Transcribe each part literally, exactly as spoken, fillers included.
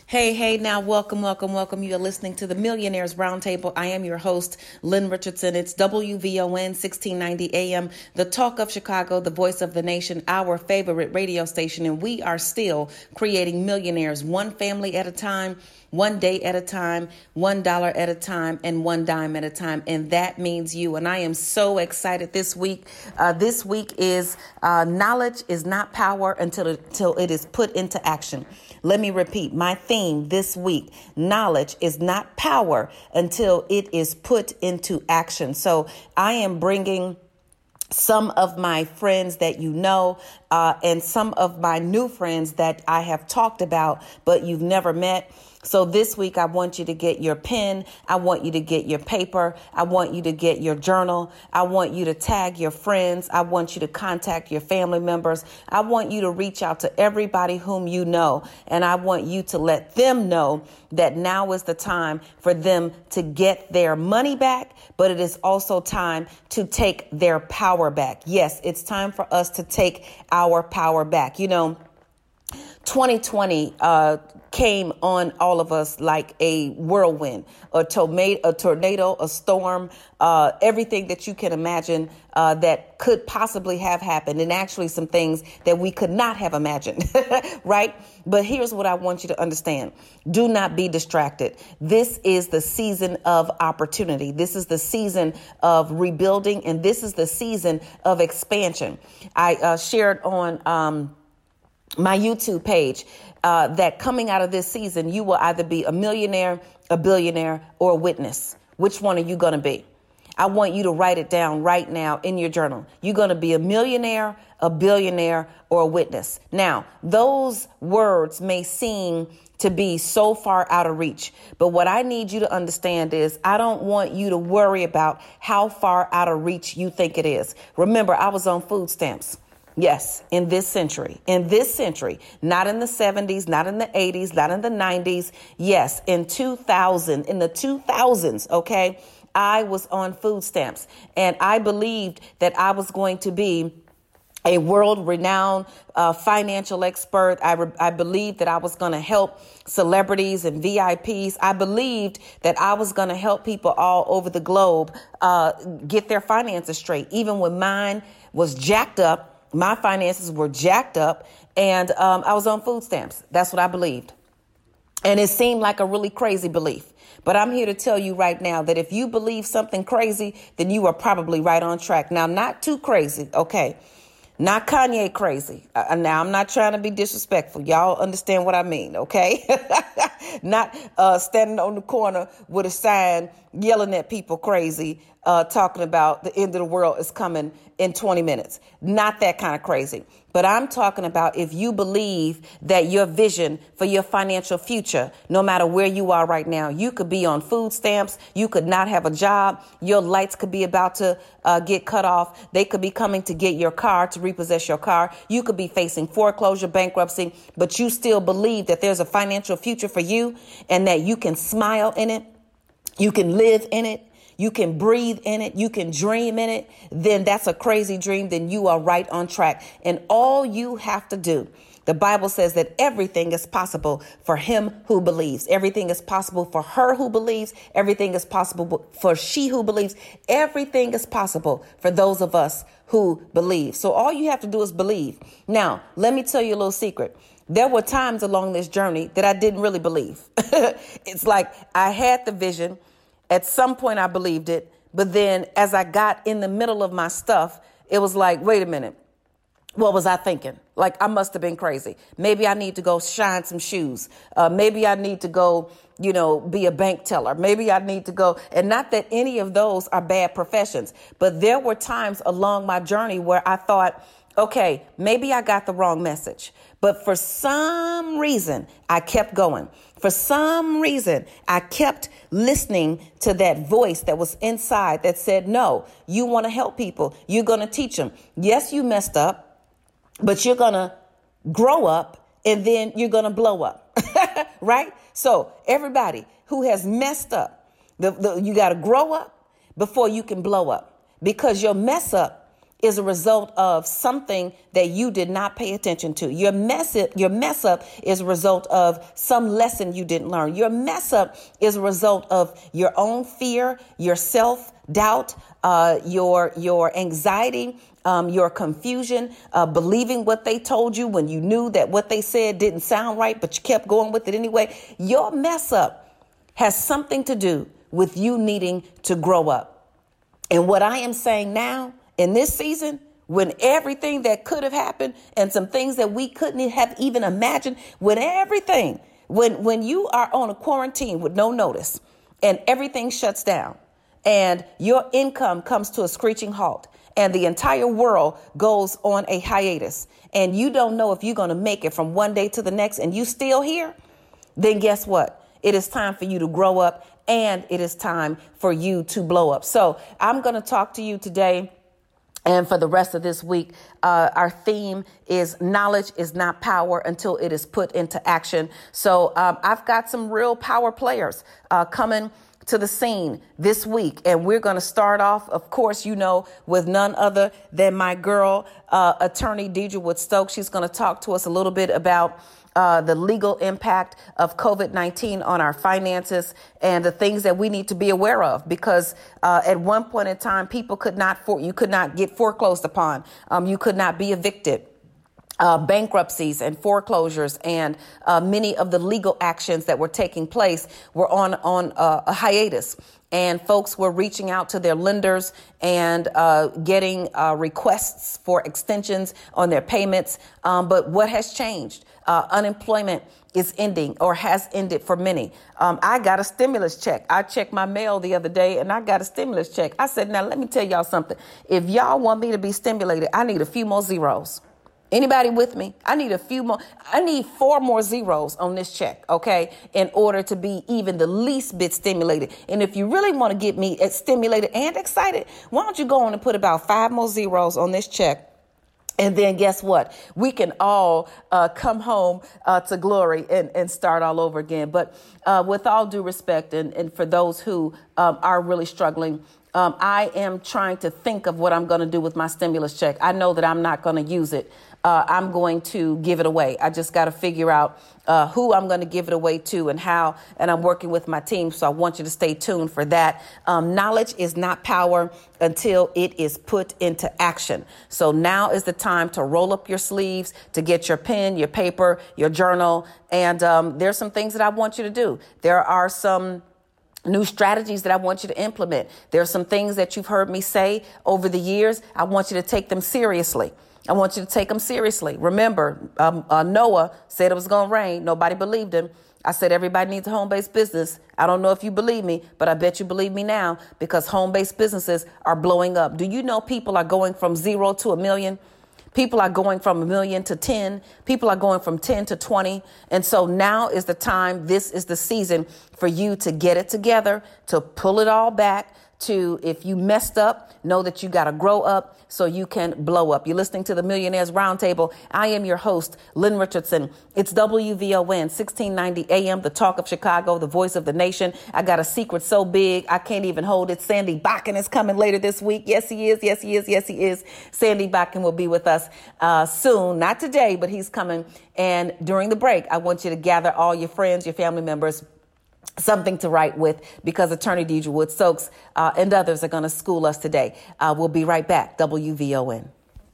Hey, hey, now welcome, welcome, welcome. You are listening to the Millionaires Roundtable. I am your host, Lynn Richardson. It's W V O N sixteen ninety A M, the talk of Chicago, the voice of the nation, our favorite radio station. And we are still creating millionaires one family at a time, one day at a time, one dollar at a time, and one dime at a time. And that means you. And I am so excited this week. Uh, this week is uh, knowledge is not power until it, until it is put into action. Let me repeat my theme this week. Knowledge is not power until it is put into action. So I am bringing some of my friends that you know, uh, and some of my new friends that I have talked about, but you've never met. So this week, I want you to get your pen. I want you to get your paper. I want you to get your journal. I want you to tag your friends. I want you to contact your family members. I want you to reach out to everybody whom you know. And I want you to let them know that now is the time for them to get their money back, but it is also time to take their power back. Yes, it's time for us to take our power back. You know, twenty twenty uh, came on all of us like a whirlwind, a, toma- a tornado, a storm, uh, everything that you can imagine uh, that could possibly have happened, and actually some things that we could not have imagined, right? But here's what I want you to understand. Do not be distracted. This is the season of opportunity. This is the season of rebuilding, and this is the season of expansion. I uh, shared on um, my YouTube page uh, that coming out of this season, you will either be a millionaire, a billionaire, or a witness. Which one are you going to be? I want you to write it down right now in your journal. You're going to be a millionaire, a billionaire, or a witness. Now, those words may seem to be so far out of reach, but what I need you to understand is I don't want you to worry about how far out of reach you think it is. Remember, I was on food stamps. Yes, in this century, in this century, not in the seventies, not in the eighties, not in the nineties. Yes, in two thousand, in the two thousands, okay, I was on food stamps, and I believed that I was going to be a world-renowned uh, financial expert. I, re- I believed that I was going to help celebrities and V I Ps. I believed that I was going to help people all over the globe uh, get their finances straight, even when mine was jacked up. My finances were jacked up, and um, I was on food stamps. That's what I believed. And it seemed like a really crazy belief. But I'm here to tell you right now that if you believe something crazy, then you are probably right on track. Now, not too crazy, okay? Not Kanye crazy. Uh, now, I'm not trying to be disrespectful. Y'all understand what I mean, okay? Not uh, standing on the corner with a sign yelling at people crazy, uh, talking about the end of the world is coming in twenty minutes. Not that kind of crazy. But I'm talking about if you believe that your vision for your financial future, no matter where you are right now, you could be on food stamps. You could not have a job. Your lights could be about to uh, get cut off. They could be coming to get your car, to repossess your car. You could be facing foreclosure, bankruptcy, but you still believe that there's a financial future for you and that you can smile in it. You can live in it. You can breathe in it. You can dream in it. Then that's a crazy dream. Then you are right on track. And all you have to do, the Bible says that everything is possible for him who believes. Everything is possible for her who believes. Everything is possible for she who believes. Everything is possible for those of us who believe. So all you have to do is believe. Now, let me tell you a little secret. There were times along this journey that I didn't really believe. It's like I had the vision. At some point, I believed it. But then as I got in the middle of my stuff, it was like, wait a minute. What was I thinking? Like, I must have been crazy. Maybe I need to go shine some shoes. Uh, maybe I need to go, you know, be a bank teller. Maybe I need to go. And not that any of those are bad professions. But there were times along my journey where I thought, okay, maybe I got the wrong message. But for some reason, I kept going. For some reason, I kept listening to that voice that was inside that said, no, you want to help people. You're going to teach them. Yes, you messed up, but you're going to grow up and then you're going to blow up. Right? So everybody who has messed up, the, the, you got to grow up before you can blow up, because your mess up is a result of something that you did not pay attention to. Your mess up, your mess up is a result of some lesson you didn't learn. Your mess up is a result of your own fear, your self-doubt, uh, your your anxiety, um, your confusion, uh, believing what they told you when you knew that what they said didn't sound right, but you kept going with it anyway. Your mess up has something to do with you needing to grow up. And what I am saying now, in this season, when everything that could have happened and some things that we couldn't have even imagined, when everything, when when you are on a quarantine with no notice and everything shuts down and your income comes to a screeching halt and the entire world goes on a hiatus and you don't know if you're going to make it from one day to the next and you still here, then guess what? It is time for you to grow up and it is time for you to blow up. So I'm going to talk to you today. And for the rest of this week, uh, our theme is knowledge is not power until it is put into action. So um, I've got some real power players uh, coming to the scene this week. And we're going to start off, of course, you know, with none other than my girl, uh, attorney Deidre Wood Stokes. She's going to talk to us a little bit about Uh, the legal impact of COVID nineteen on our finances and the things that we need to be aware of, because uh, at one point in time, people could not for you could not get foreclosed upon. Um, you could not be evicted. Uh, bankruptcies and foreclosures and uh, many of the legal actions that were taking place were on on uh, a hiatus. And folks were reaching out to their lenders and uh, getting uh, requests for extensions on their payments. Um, but what has changed? Uh, unemployment is ending or has ended for many. Um, I got a stimulus check. I checked my mail the other day and I got a stimulus check. I said, now, let me tell y'all something. If y'all want me to be stimulated, I need a few more zeros. Anybody with me? I need a few more. I need four more zeros on this check, okay, in order to be even the least bit stimulated. And if you really want to get me stimulated and excited, why don't you go on and put about five more zeros on this check? And then guess what? We can all uh, come home uh, to glory and, and start all over again. But uh, with all due respect, and, and for those who um, are really struggling, um, I am trying to think of what I'm going to do with my stimulus check. I know that I'm not going to use it. Uh, I'm going to give it away. I just got to figure out uh, who I'm going to give it away to and how. And I'm working with my team. So I want you to stay tuned for that. Um, knowledge is not power until it is put into action. So now is the time to roll up your sleeves, to get your pen, your paper, your journal. And um, there's some things that I want you to do. There are some new strategies that I want you to implement. There are some things that you've heard me say over the years. I want you to take them seriously. I want you to take them seriously. Remember, um, uh, Noah said it was going to rain. Nobody believed him. I said everybody needs a home-based business. I don't know if you believe me, but I bet you believe me now, because home-based businesses are blowing up. Do you know people are going from zero to a million? People are going from a million to ten. People are going from ten to twenty. And so now is the time. This is the season for you to get it together, to pull it all back, to, if you messed up, know that you got to grow up so you can blow up. You're listening to the Millionaires Roundtable. I am your host, Lynn Richardson. It's W V O N, sixteen ninety A M, the talk of Chicago, the voice of the nation. I got a secret so big, I can't even hold it. Sandy Bakken is coming later this week. Yes, he is. Yes, he is. Yes, he is. Sandy Bakken will be with us uh, soon. Not today, but he's coming. And during the break, I want you to gather all your friends, your family members, something to write with, because attorney Deidre Wood Stokes uh, and others are going to school us today. Uh, we'll be right back. W V O N.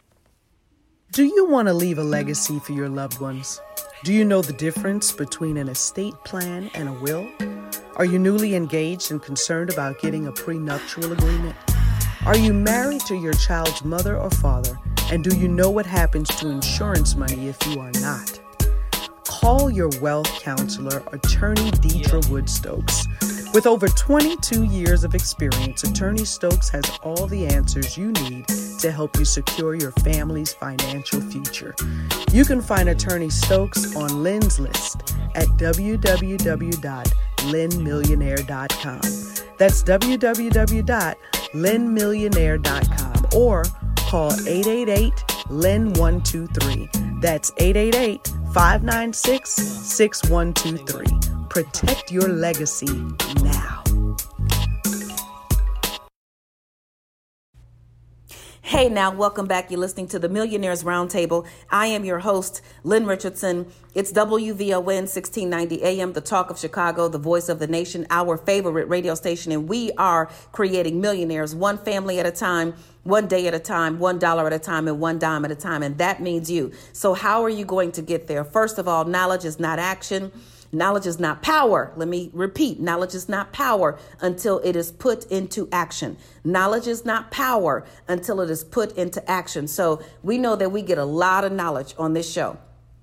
Do you want to leave a legacy for your loved ones? Do you know the difference between an estate plan and a will? Are you newly engaged and concerned about getting a prenuptial agreement? Are you married to your child's mother or father? And do you know what happens to insurance money if you are not? Call your wealth counselor, attorney Deidre Wood Stokes. With over twenty-two years of experience, attorney Stokes has all the answers you need to help you secure your family's financial future. You can find attorney Stokes on Lynn's List at w w w dot lynn millionaire dot com. That's w w w dot lynn millionaire dot com, or call eight eight eight L Y N one two three. That's eight eight eight, five nine six, six one two three. Protect your legacy now. Hey now, welcome back. You're listening to the Millionaires Roundtable. I am your host, Lynn Richardson. It's W V O N sixteen ninety A M, the talk of Chicago, the voice of the nation, our favorite radio station. And we are creating millionaires one family at a time, one day at a time, one dollar at a time, and one dime at a time. And that means you. So how are you going to get there? First of all, knowledge is not action. Knowledge is not power. Let me repeat. Knowledge is not power until it is put into action. Knowledge is not power until it is put into action. So we know that we get a lot of knowledge on this show.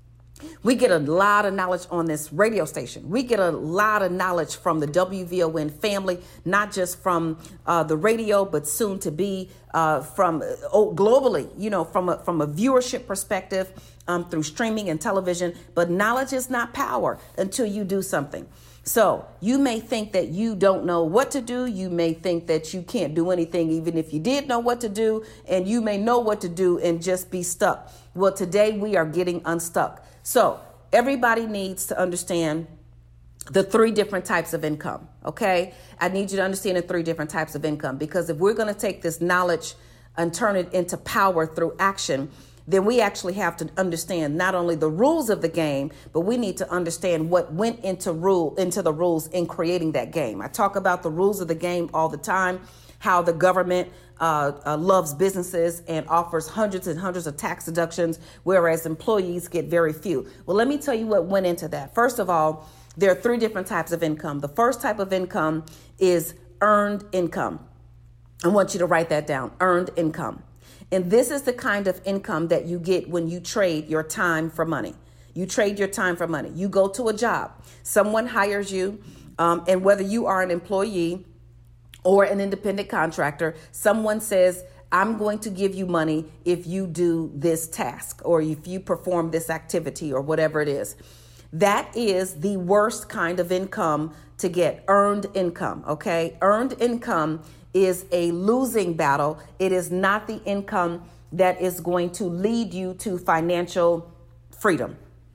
We get a lot of knowledge on this radio station. We get a lot of knowledge from the W V O N family, not just from uh, the radio, but soon to be uh, from oh, globally, you know, from a, from a viewership perspective, um, through streaming and television. But knowledge is not power until you do something. So you may think that you don't know what to do. You may think that you can't do anything, even if you did know what to do, and you may know what to do and just be stuck. Well, today we are getting unstuck. So everybody needs to understand the three different types of income. OK, I need you to understand the three different types of income, because if we're going to take this knowledge and turn it into power through action, then we actually have to understand not only the rules of the game, but we need to understand what went into rule into the rules in creating that game. I talk about the rules of the game all the time, how the government uh, uh, loves businesses and offers hundreds and hundreds of tax deductions, whereas employees get very few. Well, let me tell you what went into that. First of all, there are three different types of income. The first type of income is earned income. I want you to write that down, earned income. And this is the kind of income that you get when you trade your time for money. You trade your time for money. You go to a job, someone hires you, um, and whether you are an employee or an independent contractor, someone says, I'm going to give you money if you do this task or if you perform this activity or whatever it is. That is the worst kind of income to get, earned income, okay? Earned income is a losing battle. It is not the income that is going to lead you to financial freedom,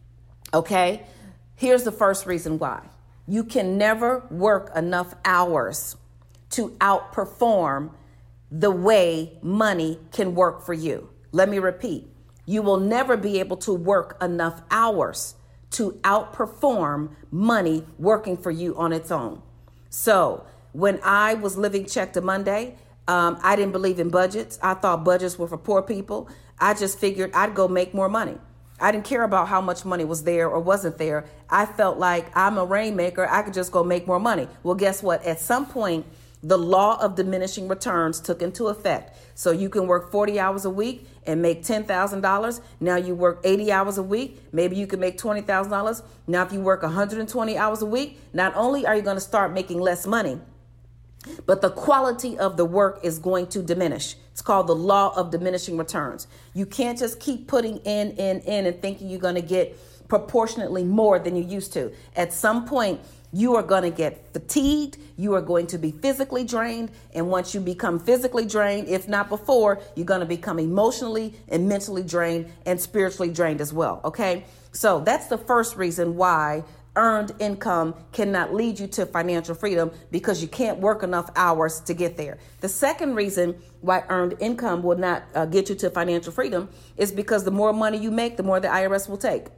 okay? Here's the first reason why. You can never work enough hours to outperform the way money can work for you. Let me repeat. You will never be able to work enough hours to outperform money working for you on its own. So when I was living check to Monday, um, I didn't believe in budgets. I thought budgets were for poor people. I just figured I'd go make more money. I didn't care about how much money was there or wasn't there. I felt like I'm a rainmaker. I could just go make more money. Well, guess what? At some point, the law of diminishing returns took into effect. So you can work forty hours a week and make ten thousand dollars. Now you work eighty hours a week. Maybe you can make twenty thousand dollars. Now, if you work one hundred twenty hours a week, not only are you going to start making less money, but the quality of the work is going to diminish. It's called the law of diminishing returns. You can't just keep putting in, in, in and thinking you're going to get proportionately more than you used to. At some point, you are going to get fatigued. You are going to be physically drained. And once you become physically drained, if not before, you're going to become emotionally and mentally drained and spiritually drained as well. OK, so that's the first reason why earned income cannot lead you to financial freedom, because you can't work enough hours to get there. The second reason why earned income will not uh, get you to financial freedom is because the more money you make, the more the I R S will take.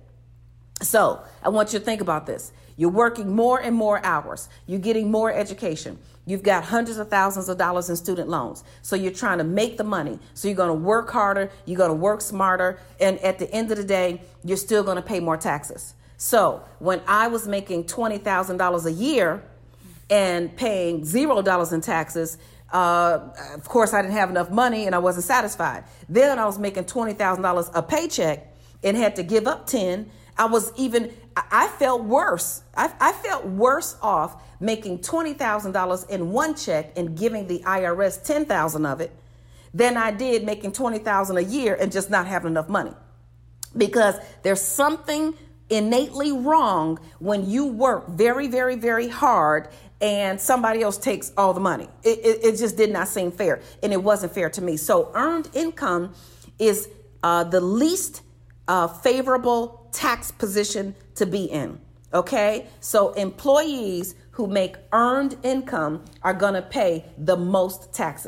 So I want you to think about this. You're working more and more hours. You're getting more education. You've got hundreds of thousands of dollars in student loans. So you're trying to make the money. So you're going to work harder. You're going to work smarter. And at the end of the day, you're still going to pay more taxes. So when I was making twenty thousand dollars a year and paying zero dollars in taxes, uh, of course, I didn't have enough money and I wasn't satisfied. Then I was making twenty thousand dollars a paycheck and had to give up ten. I was even, I felt worse. I, I felt worse off making twenty thousand dollars in one check and giving the I R S ten thousand dollars of it than I did making twenty thousand dollars a year and just not having enough money. Because there's something innately wrong when you work very, very, very hard and somebody else takes all the money. It, it, it just did not seem fair, and it wasn't fair to me. So earned income is uh, the least uh, favorable tax position to be in. Okay, so employees who make earned income are going to pay the most taxes.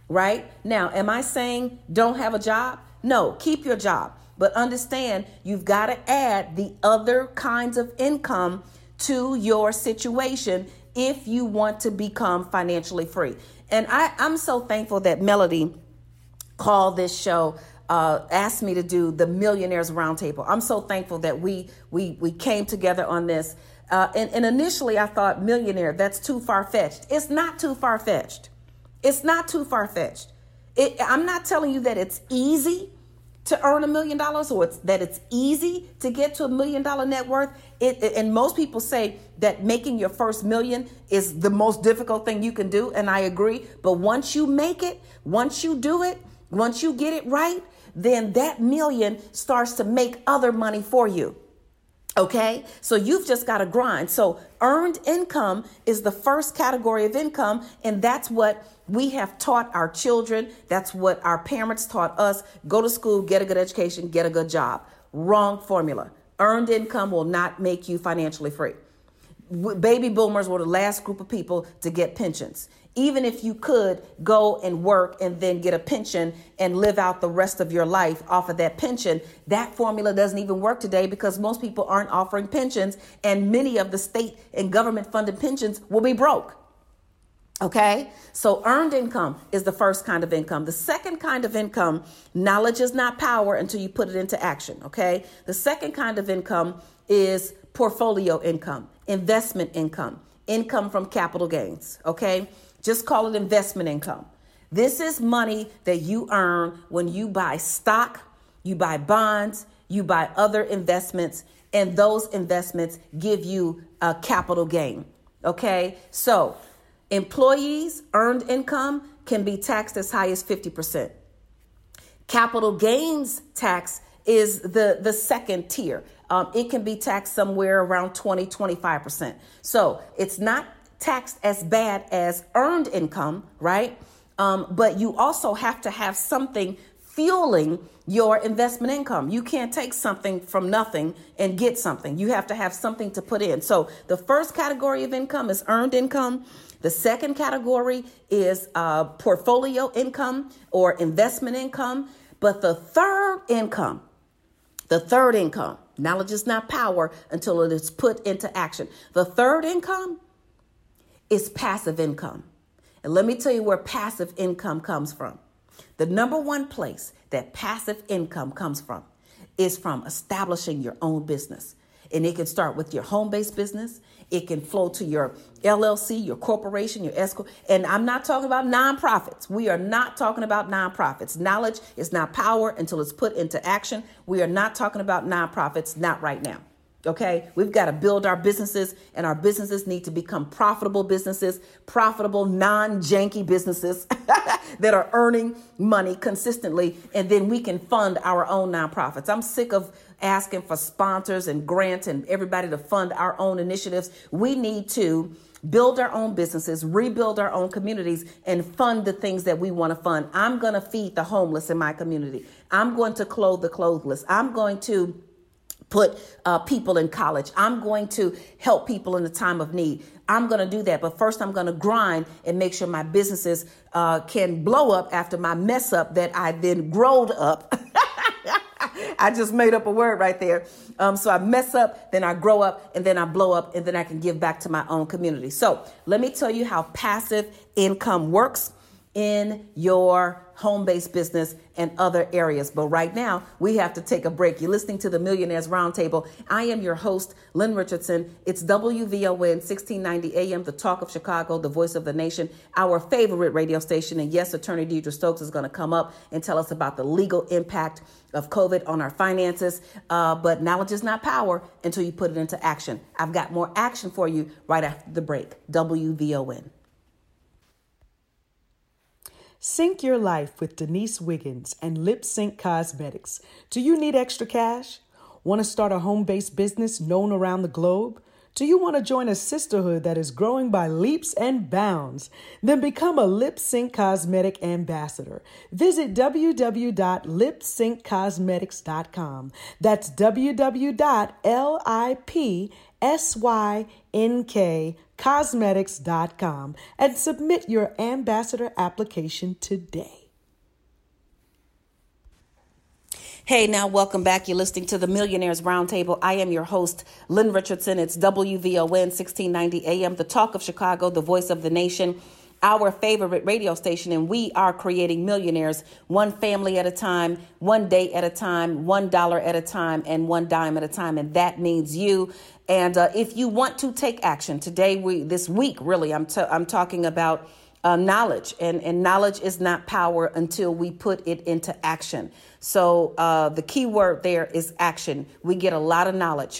right? Now, am I saying don't have a job? No, keep your job. But understand you've got to add the other kinds of income to your situation if you want to become financially free. And I, I'm so thankful that Melody called this show, uh, asked me to do the Millionaires Roundtable. I'm so thankful that we we we came together on this. Uh, and, and initially I thought millionaire, that's too far-fetched. It's not too far-fetched. It's not too far-fetched. It, I'm not telling you that it's easy to earn a million dollars or it's, that it's easy to get to a million dollar net worth. It, it, and most people say that making your first million is the most difficult thing you can do. And I agree. But once you make it, once you do it, once you get it right, then that million starts to make other money for you. Okay, so you've just got to grind. So earned income is the first category of income. And that's what we have taught our children. That's what our parents taught us. Go to school, get a good education, get a good job. Wrong formula. Earned income will not make you financially free. Baby boomers were the last group of people to get pensions. Even if you could go and work and then get a pension and live out the rest of your life off of that pension, that formula doesn't even work today because most people aren't offering pensions and many of the state and government funded pensions will be broke. Okay, so earned income is the first kind of income. The second kind of income, knowledge is not power until you put it into action. Okay, the second kind of income is portfolio income, investment income, income from capital gains. Okay, just call it investment income. This is money that you earn when you buy stock, you buy bonds, you buy other investments, and those investments give you a capital gain. Okay, so employees' earned income can be taxed as high as fifty percent. Capital gains tax is the, the second tier. Um, it can be taxed somewhere around twenty, twenty-five percent. So it's not taxed as bad as earned income, right? Um, but you also have to have something fueling your investment income. You can't take something from nothing and get something. You have to have something to put in. So the first category of income is earned income. The second category is uh, portfolio income or investment income. But the third income, the third income, knowledge is not power until it is put into action. The third income is passive income. And let me tell you where passive income comes from. The number one place that passive income comes from is from establishing your own business. And it can start with your home-based business. It can flow to your L L C, your corporation, your S corp. And I'm not talking about nonprofits. We are not talking about nonprofits. Knowledge is not power until it's put into action. We are not talking about nonprofits, not right now. Okay, we've got to build our businesses, and our businesses need to become profitable businesses, profitable, non-janky businesses that are earning money consistently. And then we can fund our own nonprofits. I'm sick of asking for sponsors and grants and everybody to fund our own initiatives. We need to build our own businesses, rebuild our own communities, and fund the things that we want to fund. I'm going to feed the homeless in my community. I'm going to clothe the clothless. I'm going to put uh, people in college. I'm going to help people in the time of need. I'm going to do that. But first, I'm going to grind and make sure my businesses uh, can blow up after my mess up that I then growed up. I just made up a word right there. Um, so I mess up, then I grow up, and then I blow up, and then I can give back to my own community. So let me tell you how passive income works in your home-based business and other areas. But right now, we have to take a break. You're listening to the Millionaires Roundtable. I am your host, Lynn Richardson. It's W V O N sixteen ninety A M, the talk of Chicago, the voice of the nation, our favorite radio station. And yes, Attorney Deidre Stokes is going to come up and tell us about the legal impact of COVID on our finances. Uh, but knowledge is not power until you put it into action. I've got more action for you right after the break. W V O N. Sync your life with Denise Wiggins and Lip Sync Cosmetics. Do you need extra cash? Want to start a home-based business known around the globe? Do you want to join a sisterhood that is growing by leaps and bounds? Then become a Lip Sync Cosmetic ambassador. Visit w w w dot lip sync cosmetics dot com. That's w w w dot lip S Y N K cosmetics dot com and submit your ambassador application today. Hey, now welcome back. You're listening to the Millionaires Roundtable. I am your host, Lynn Richardson. It's W V O N sixteen ninety A M, the talk of Chicago, the voice of the nation, our favorite radio station, and we are creating millionaires one family at a time, one day at a time, one dollar at a time, and one dime at a time. And that means you. And uh, if you want to take action today, we this week, really, I'm t- I'm talking about uh, knowledge, and, and knowledge is not power until we put it into action. So uh, the key word there is action. We get a lot of knowledge,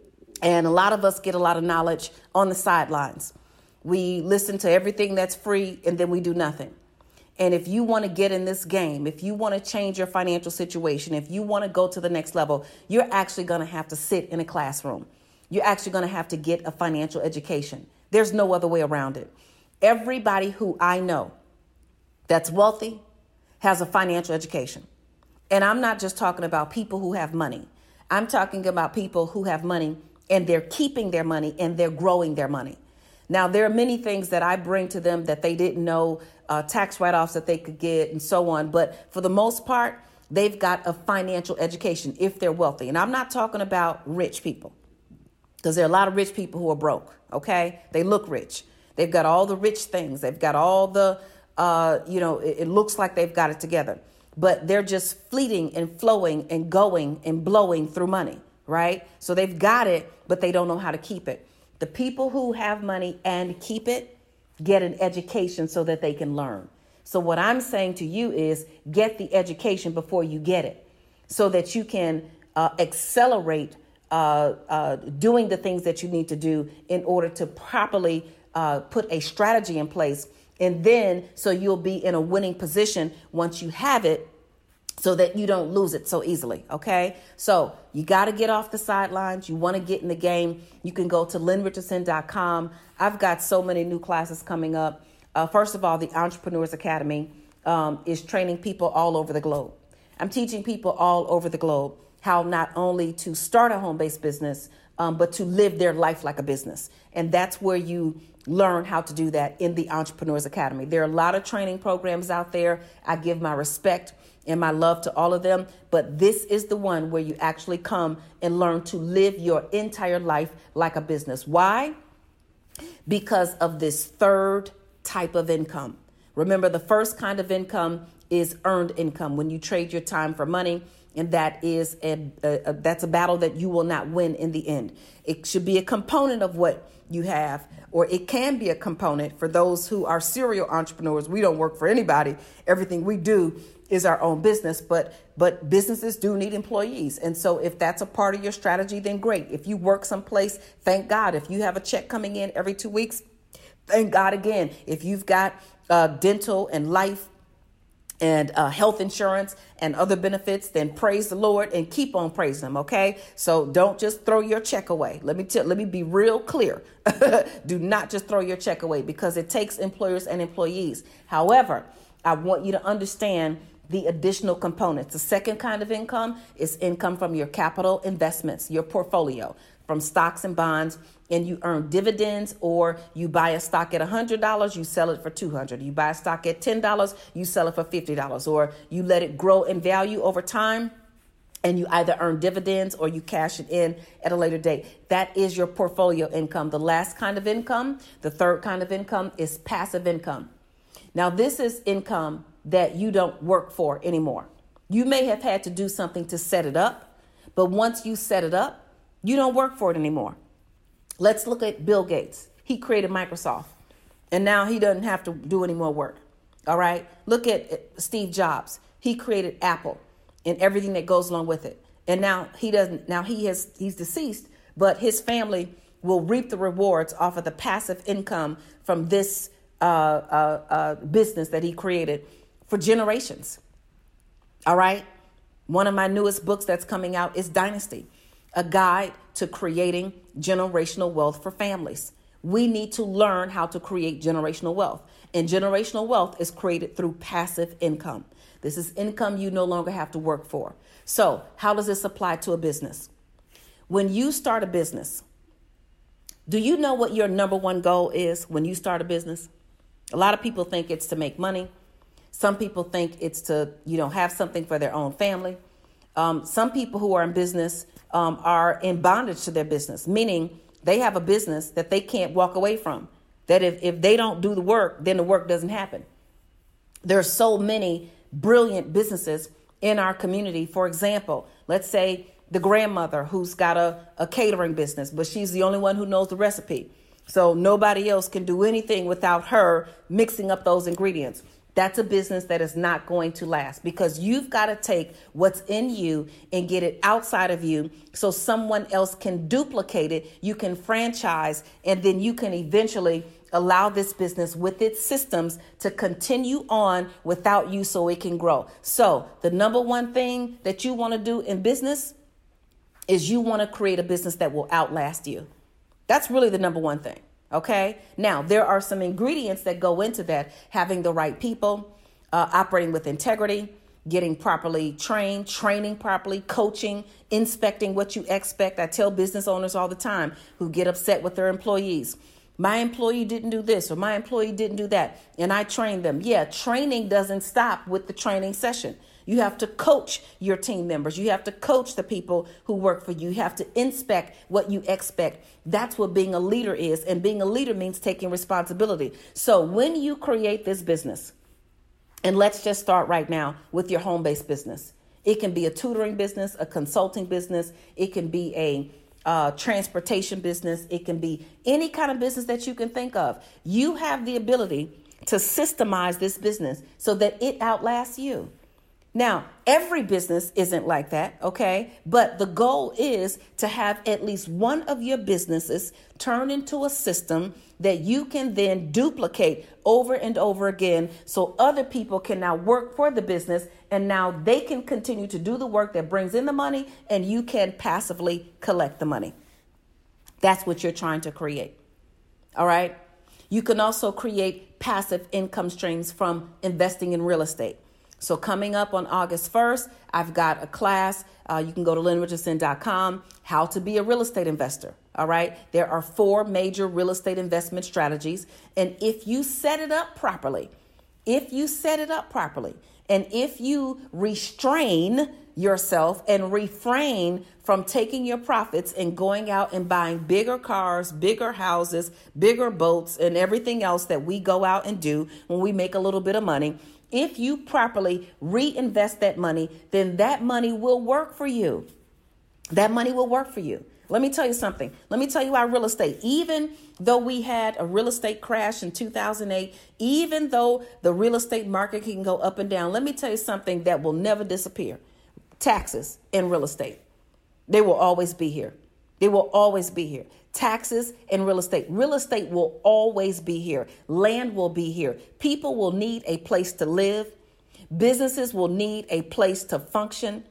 and a lot of us get a lot of knowledge on the sidelines. We listen to everything that's free, and then we do nothing. And if you want to get in this game, if you want to change your financial situation, if you want to go to the next level, you're actually going to have to sit in a classroom. You're actually going to have to get a financial education. There's no other way around it. Everybody who I know that's wealthy has a financial education. And I'm not just talking about people who have money. I'm talking about people who have money and they're keeping their money and they're growing their money. Now, there are many things that I bring to them that they didn't know, uh, tax write-offs that they could get and so on. But for the most part, they've got a financial education if they're wealthy. And I'm not talking about rich people, because there are a lot of rich people who are broke. OK, they look rich. They've got all the rich things. They've got all the, uh, you know, it, it looks like they've got it together. But they're just fleeting and flowing and going and blowing through money. Right. So they've got it, but they don't know how to keep it. The people who have money and keep it get an education so that they can learn. So what I'm saying to you is get the education before you get it, so that you can uh, accelerate uh, uh, doing the things that you need to do in order to properly uh, put a strategy in place. And then so you'll be in a winning position once you have it, so that you don't lose it so easily. OK, so you got to get off the sidelines. You want to get in the game. You can go to lynn richardson dot com. I've got so many new classes coming up. Uh, first of all, the Entrepreneurs Academy um, is training people all over the globe. I'm teaching people all over the globe how not only to start a home-based business, um, but to live their life like a business. And that's where you learn how to do that in the Entrepreneurs Academy. There are a lot of training programs out there. I give my respect and my love to all of them. But this is the one where you actually come and learn to live your entire life like a business. Why? Because of this third type of income. Remember, the first kind of income is earned income, when you trade your time for money. And that is a, a, a that's a battle that you will not win in the end. It should be a component of what you have, or it can be a component for those who are serial entrepreneurs. We don't work for anybody. Everything we do is our own business, but but businesses do need employees. And so if that's a part of your strategy, then great. If you work someplace, thank God. If you have a check coming in every two weeks, thank God again. If you've got uh, dental and life and uh, health insurance and other benefits, then praise the Lord and keep on praising him. OK, so don't just throw your check away. Let me tell, let me be real clear. Do not just throw your check away, because it takes employers and employees. However, I want you to understand the additional components. The second kind of income is income from your capital investments, your portfolio, from stocks and bonds, and you earn dividends, or you buy a stock at one hundred dollars, you sell it for two hundred dollars. You buy a stock at ten dollars, you sell it for fifty dollars, or you let it grow in value over time, and you either earn dividends or you cash it in at a later date. That is your portfolio income. The last kind of income, the third kind of income, is passive income. Now, this is income that you don't work for anymore. You may have had to do something to set it up, but once you set it up, you don't work for it anymore. Let's look at Bill Gates. He created Microsoft, and now he doesn't have to do any more work. All right. Look at Steve Jobs. He created Apple and everything that goes along with it. And now he doesn't. Now he has he's deceased, but his family will reap the rewards off of the passive income from this uh, uh, uh, business that he created for generations. All right. One of my newest books that's coming out is Dynasty, a guide to creating generational wealth for families. We need to learn how to create generational wealth. And generational wealth is created through passive income. This is income you no longer have to work for. So how does this apply to a business? When you start a business, Do you know what your number one goal is when you start a business? A lot of people think it's to make money. Some people think it's to, you know, have something for their own family. Um, some people who are in business um, are in bondage to their business, meaning they have a business that they can't walk away from, that if, if they don't do the work, then the work doesn't happen. There are so many brilliant businesses in our community. For example, let's say the grandmother who's got a, a catering business, but she's the only one who knows the recipe. So nobody else can do anything without her mixing up those ingredients. That's a business that is not going to last, because you've got to take what's in you and get it outside of you so someone else can duplicate it. You can franchise, and then you can eventually allow this business with its systems to continue on without you so it can grow. So the number one thing that you want to do in business is you want to create a business that will outlast you. That's really the number one thing. Okay. Now, there are some ingredients that go into that: having the right people, uh, operating with integrity, getting properly trained, training properly, coaching, inspecting what you expect. I tell business owners all the time who get upset with their employees: my employee didn't do this, or my employee didn't do that, and I trained them. Yeah, training doesn't stop with the training session. You have to coach your team members. You have to coach the people who work for you. You have to inspect what you expect. That's what being a leader is. And being a leader means taking responsibility. So when you create this business, and let's just start right now with your home-based business. It can be a tutoring business, a consulting business. It can be a uh, transportation business. It can be any kind of business that you can think of. You have the ability to systemize this business so that it outlasts you. Now, every business isn't like that, okay? But the goal is to have at least one of your businesses turn into a system that you can then duplicate over and over again, so other people can now work for the business, and now they can continue to do the work that brings in the money, and you can passively collect the money. That's what you're trying to create. All right? You can also create passive income streams from investing in real estate. So coming up on August first, I've got a class. Uh, you can go to lynn richardson dot com, how to be a real estate investor. All right. There are four major real estate investment strategies. And if you set it up properly, if you set it up properly, and if you restrain yourself and refrain from taking your profits and going out and buying bigger cars, bigger houses, bigger boats, and everything else that we go out and do when we make a little bit of money, if you properly reinvest that money, then that money will work for you. That money will work for you. Let me tell you something. Let me tell you our real estate. Even though we had a real estate crash in two thousand eight, even though the real estate market can go up and down, let me tell you something that will never disappear. Taxes in real estate. They will always be here. They will always be here. Taxes and real estate. Real estate will always be here. Land will be here. People will need a place to live. Businesses will need a place to function.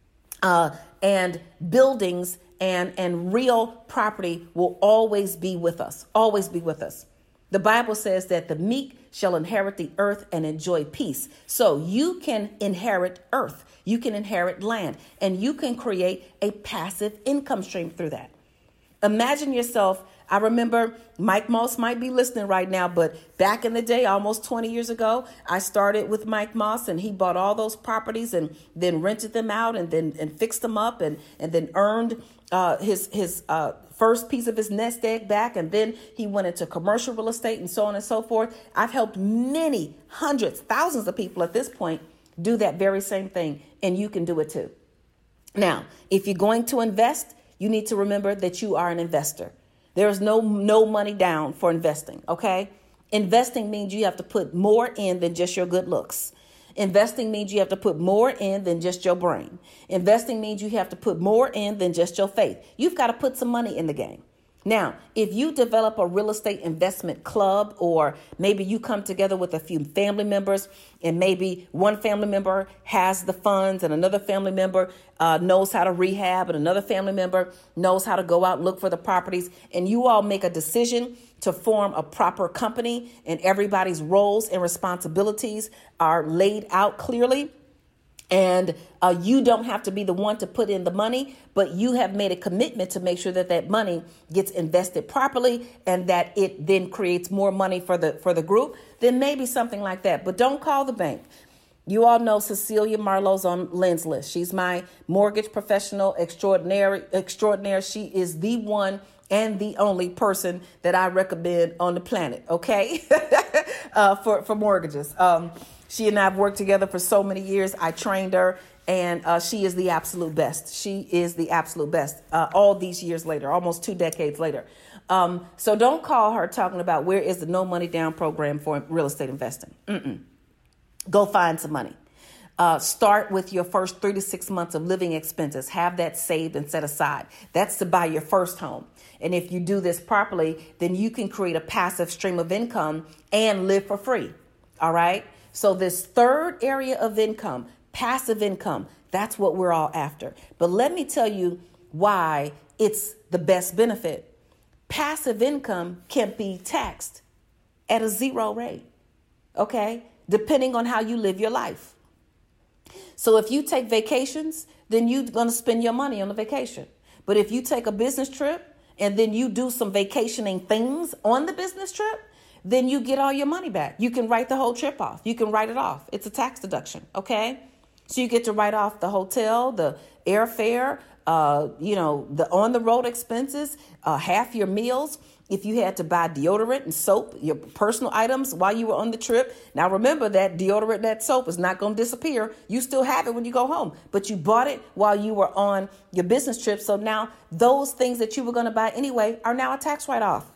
Uh, and buildings and, and real property will always be with us. Always be with us. The Bible says that the meek shall inherit the earth and enjoy peace. So you can inherit earth. You can inherit land. And you can create a passive income stream through that. Imagine yourself. I remember Mike Moss might be listening right now, but back in the day, almost twenty years ago, I started with Mike Moss, and he bought all those properties and then rented them out and then and fixed them up and, and then earned uh, his his uh, first piece of his nest egg back. And then he went into commercial real estate and so on and so forth. I've helped many hundreds, thousands of people at this point do that very same thing. And you can do it too. Now, if you're going to invest, you need to remember that you are an investor. There is no no money down for investing, okay? Investing means you have to put more in than just your good looks. Investing means you have to put more in than just your brain. Investing means you have to put more in than just your faith. You've got to put some money in the game. Now, if you develop a real estate investment club, or maybe you come together with a few family members, and maybe one family member has the funds and another family member uh, knows how to rehab, and another family member knows how to go out and look for the properties, and you all make a decision to form a proper company, and everybody's roles and responsibilities are laid out clearly, And uh, you don't have to be the one to put in the money, but you have made a commitment to make sure that that money gets invested properly and that it then creates more money for the for the group, then maybe something like that. But don't call the bank. You all know Cecilia Marlowe's on Lynn's list. She's my mortgage professional extraordinary extraordinaire. She is the one and the only person that I recommend on the planet, okay, uh, for, for mortgages. Um, she and I have worked together for so many years. I trained her, and uh, she is the absolute best. She is the absolute best uh, all these years later, almost two decades later. Um, so don't call her talking about where is the no money down program for real estate investing. Mm-mm. Go find some money. Uh, start with your first three to six months of living expenses. Have that saved and set aside. That's to buy your first home. And if you do this properly, then you can create a passive stream of income and live for free. All right. So this third area of income, passive income, that's what we're all after. But let me tell you why it's the best benefit. Passive income can be taxed at a zero rate. Okay. Depending on how you live your life. So if you take vacations, then you're going to spend your money on a vacation. But if you take a business trip and then you do some vacationing things on the business trip, then you get all your money back. You can write the whole trip off. You can write it off. It's a tax deduction. Okay. So you get to write off the hotel, the airfare, uh, you know, the on the road expenses, uh, half your meals. If you had to buy deodorant and soap, your personal items while you were on the trip. Now, remember that deodorant, that soap is not going to disappear. You still have it when you go home, but you bought it while you were on your business trip. So now those things that you were going to buy anyway are now a tax write-off.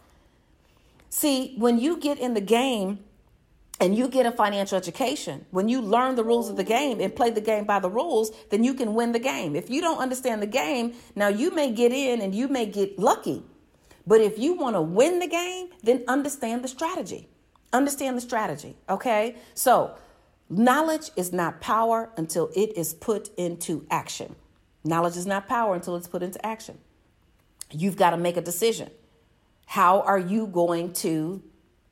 See, when you get in the game and you get a financial education, when you learn the rules of the game and play the game by the rules, then you can win the game. If you don't understand the game, now you may get in and you may get lucky. But if you want to win the game, then understand the strategy. Understand the strategy. Okay. So knowledge is not power until it is put into action. Knowledge is not power until it's put into action. You've got to make a decision. How are you going to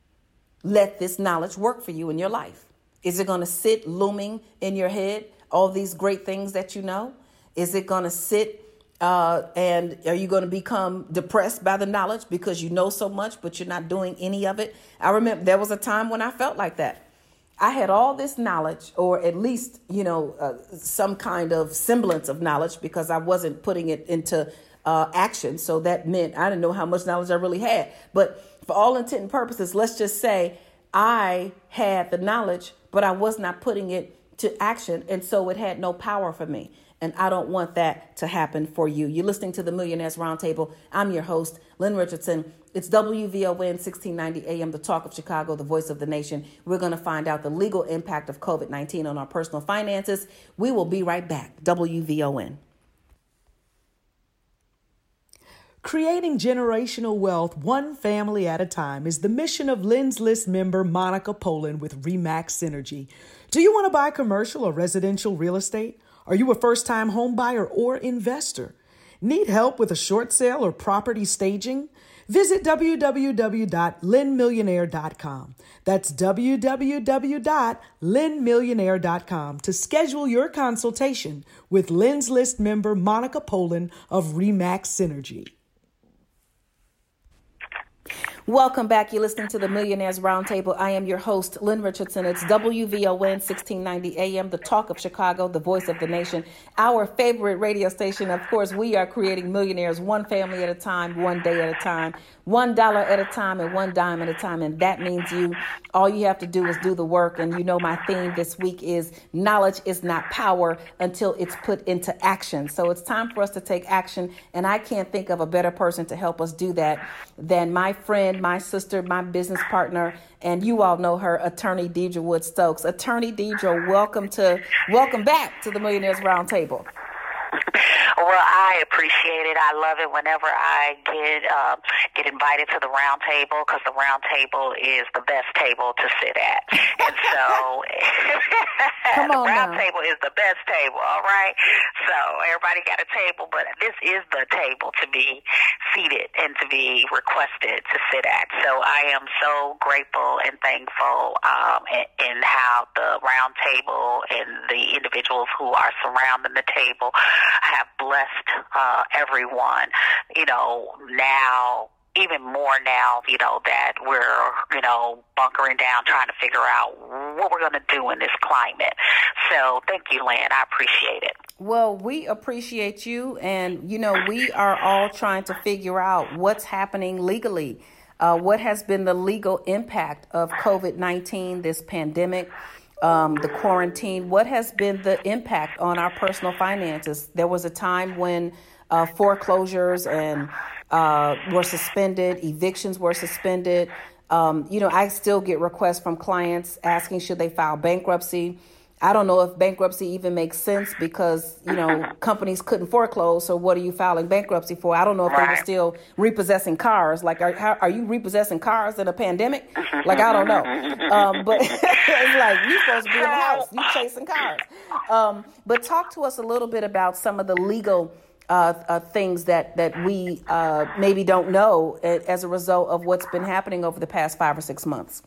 let this knowledge work for you in your life? Is it going to sit looming in your head, all these great things that you know? Is it going to sit Uh, and are you going to become depressed by the knowledge because you know so much, but you're not doing any of it? I remember there was a time when I felt like that. I had all this knowledge, or at least, you know, uh, some kind of semblance of knowledge, because I wasn't putting it into uh, action. So that meant I didn't know how much knowledge I really had. But for all intent and purposes, let's just say I had the knowledge, but I was not putting it to action. And so it had no power for me. And I don't want that to happen for you. You're listening to the Millionaires Roundtable. I'm your host, Lynn Richardson. It's W V O N sixteen ninety A M, the talk of Chicago, the voice of the nation. We're going to find out the legal impact of covid nineteen on our personal finances. We will be right back. W V O N. Creating generational wealth one family at a time is the mission of Lynn's List member Monica Poland with RE/MAX Synergy. Do you want to buy commercial or residential real estate? Are you a first-time home buyer or investor? Need help with a short sale or property staging? Visit w w w dot lynn millionaire dot com. That's w w w dot lynn millionaire dot com to schedule your consultation with Lynn's List member Monica Poland of RE/MAX Synergy. Welcome back. You're listening to the Millionaires Roundtable. I am your host, Lynn Richardson. It's W V O N sixteen ninety A M, the talk of Chicago, the voice of the nation, our favorite radio station. Of course, we are creating millionaires one family at a time, one day at a time, one dollar at a time, and one dime at a time. And that means you, all you have to do is do the work. And you know, my theme this week is knowledge is not power until it's put into action. So it's time for us to take action. And I can't think of a better person to help us do that than my friend, my sister, my business partner, and you all know her, Attorney Deidre Wood Stokes. Attorney Deidre, welcome to welcome back to the Millionaires Roundtable. Well, I appreciate it. I love it whenever I get uh, get invited to the round table, because the round table is the best table to sit at. And so Come on the round now. table is the best table, all right? So everybody got a table, but this is the table to be seated and to be requested to sit at. So I am so grateful and thankful um, in, in how the round table and the individuals who are surrounding the table have blessed uh, everyone, you know, now, even more now, you know, that we're, you know, bunkering down, trying to figure out what we're going to do in this climate. So thank you, Lynn. I appreciate it. Well, we appreciate you. And, you know, we are all trying to figure out what's happening legally. Uh, what has been the legal impact of COVID nineteen, this pandemic? Um, the quarantine, what has been the impact on our personal finances? There was a time when uh, foreclosures and uh, were suspended, evictions were suspended. Um, you know, I still get requests from clients asking, should they file bankruptcy? I don't know if bankruptcy even makes sense because, you know, companies couldn't foreclose. So what are you filing bankruptcy for? I don't know if right. they were still repossessing cars. Like, are, how, are you repossessing cars in a pandemic? Like, I don't know. Um, but it's like, you're supposed to be in the house. You chasing cars. Um, but talk to us a little bit about some of the legal uh, uh, things that, that we uh, maybe don't know as a result of what's been happening over the past five or six months.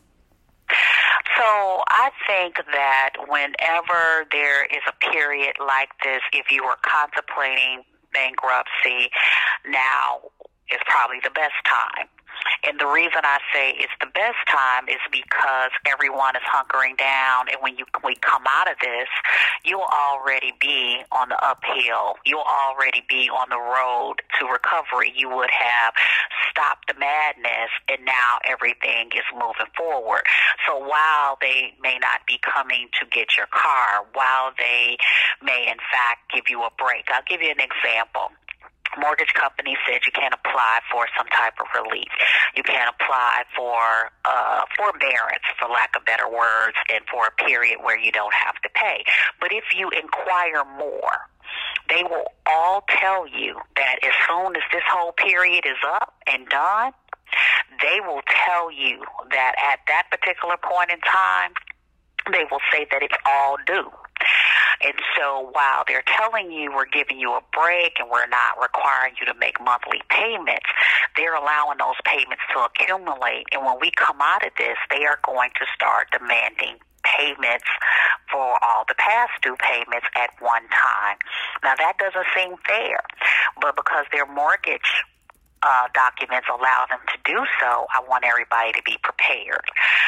So I think that whenever there is a period like this, if you were contemplating bankruptcy, now is probably the best time. And the reason I say it's the best time is because everyone is hunkering down, and when you we come out of this, you'll already be on the uphill. You'll already be on the road to recovery. You would have stopped the madness, and now everything is moving forward. So while they may not be coming to get your car, while they may in fact give you a break, I'll give you an example. Mortgage company said you can't apply for some type of relief. You can't apply for uh, forbearance, for lack of better words, and for a period where you don't have to pay. But if you inquire more, they will all tell you that as soon as this whole period is up and done, they will tell you that at that particular point in time, they will say that it's all due. And so while they're telling you we're giving you a break and we're not requiring you to make monthly payments, they're allowing those payments to accumulate. And when we come out of this, they are going to start demanding payments for all the past due payments at one time. Now, that doesn't seem fair, but because their mortgage Uh, documents allow them to do so, I want everybody to be prepared.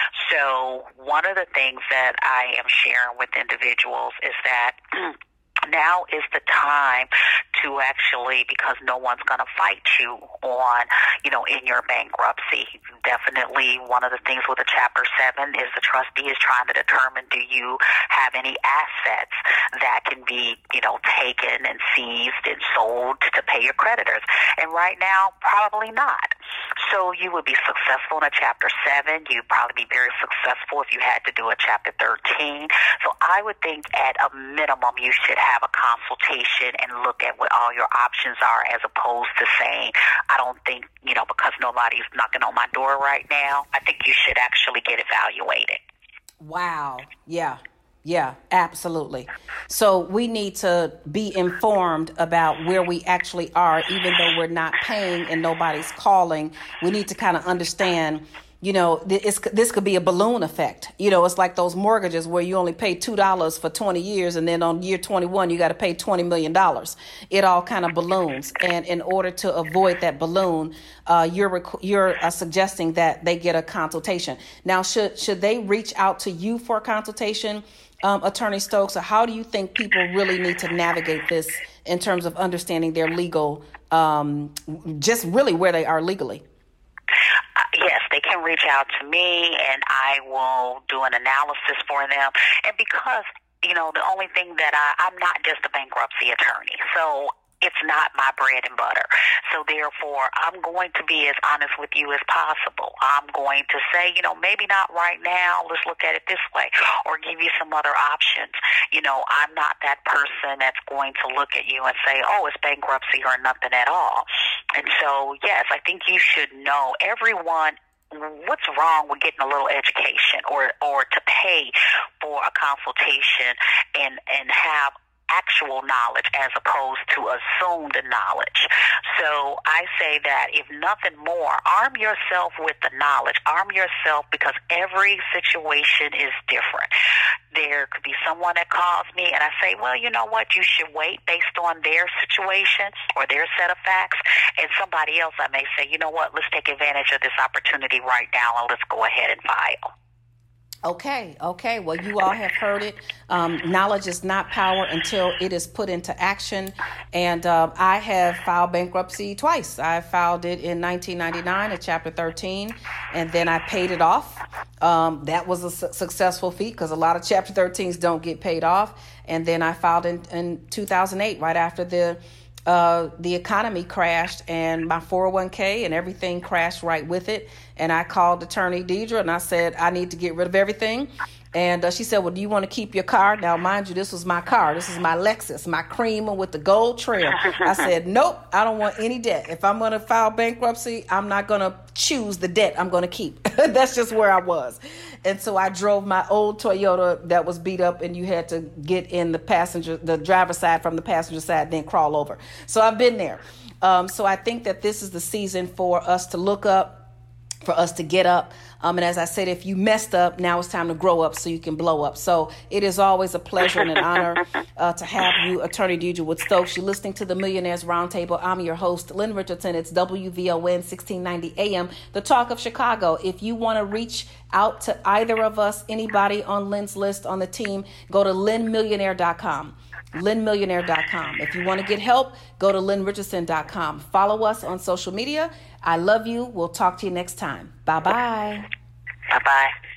So one of the things that I am sharing with individuals is that now is the time to actually, because no one's going to fight you on, you know, in your bankruptcy. Definitely one of the things with the Chapter seven is the trustee is trying to determine, do you have any assets that can be, you know, taken and seized and sold to pay your creditors? And right now, probably not. So you would be successful in a Chapter seven. You'd probably be very successful if you had to do a Chapter thirteen. So I would think at a minimum you should have a consultation and look at what all your options are, as opposed to saying, I don't think, you know, because nobody's knocking on my door right now, I think you should actually get evaluated. Wow. Yeah. Yeah, absolutely. So we need to be informed about where we actually are, even though we're not paying and nobody's calling. We need to kind of understand, you know, this, this could be a balloon effect. You know, it's like those mortgages where you only pay two dollars for twenty years. And then on year twenty-one, you got to pay twenty million dollars. It all kind of balloons. And in order to avoid that balloon, uh, you're rec- you're uh, suggesting that they get a consultation. Now, should should they reach out to you for a consultation, um, Attorney Stokes? Or how do you think people really need to navigate this in terms of understanding their legal, um, just really where they are legally? Yes, they can reach out to me, and I will do an analysis for them. And because, you know, the only thing that I, I'm not just a bankruptcy attorney, so it's not my bread and butter. So therefore, I'm going to be as honest with you as possible. I'm going to say, you know, maybe not right now. Let's look at it this way, or give you some other options. You know, I'm not that person that's going to look at you and say, oh, it's bankruptcy or nothing at all. And so, yes, I think you should know, everyone, what's wrong with getting a little education or, or to pay for a consultation and, and have actual knowledge as opposed to assumed knowledge. So I say that if nothing more, arm yourself with the knowledge. Arm yourself, because every situation is different. There could be someone that calls me and I say, well, you know what, you should wait based on their situation or their set of facts. And somebody else, I may say, you know what, let's take advantage of this opportunity right now and let's go ahead and file. Okay, okay. Well, you all have heard it. Um, knowledge is not power until it is put into action. And uh, I have filed bankruptcy twice. I filed it in nineteen ninety-nine at Chapter thirteen, and then I paid it off. Um, that was a su- successful feat because a lot of Chapter thirteens don't get paid off. And then I filed in, in two thousand eight, right after the Uh, the economy crashed and my four oh one k and everything crashed right with it. And I called Attorney Deidre and I said, I need to get rid of everything. And uh, she said, well, do you want to keep your car? Now, mind you, this was my car. This is my Lexus, my creamer with the gold trim. I said, nope, I don't want any debt. If I'm going to file bankruptcy, I'm not going to choose the debt I'm going to keep. That's just where I was. And so I drove my old Toyota that was beat up, and you had to get in the passenger, the driver's side from the passenger side, then crawl over. So I've been there. Um, so I think that this is the season for us to look up, for us to get up. Um, and as I said, if you messed up, now it's time to grow up so you can blow up. So it is always a pleasure and an honor uh, to have you, Attorney Deidre Wood Stokes. You're listening to the Millionaires Roundtable. I'm your host, Lynn Richardson. It's W V O N sixteen ninety A M, the talk of Chicago. If you want to reach out to either of us, anybody on Lynn's list on the team, go to lynn millionaire dot com. lynn millionaire dot com. If you want to get help, go to lynn richardson dot com. Follow us on social media. I love you. We'll talk to you next time. Bye-bye. Bye-bye.